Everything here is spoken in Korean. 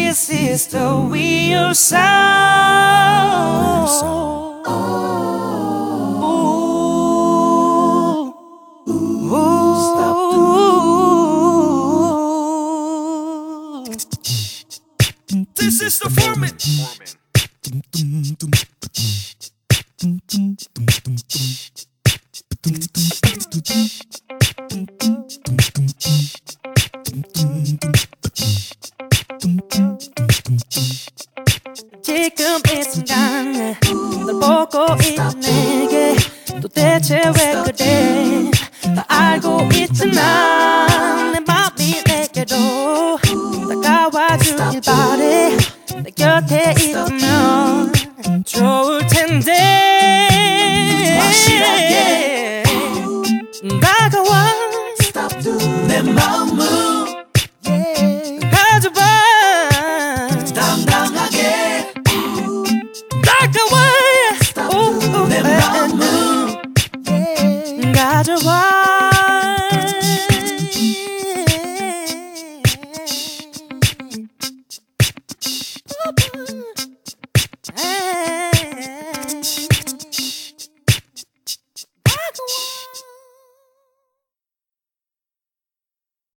This is the real sound. This is the Foreman. 지금 이 순간에 널 보고 있는 내게 도대체 왜 그래 다 알고 있잖아 내 맘이 내게로 다가와 주길 바래 내 곁에 있으면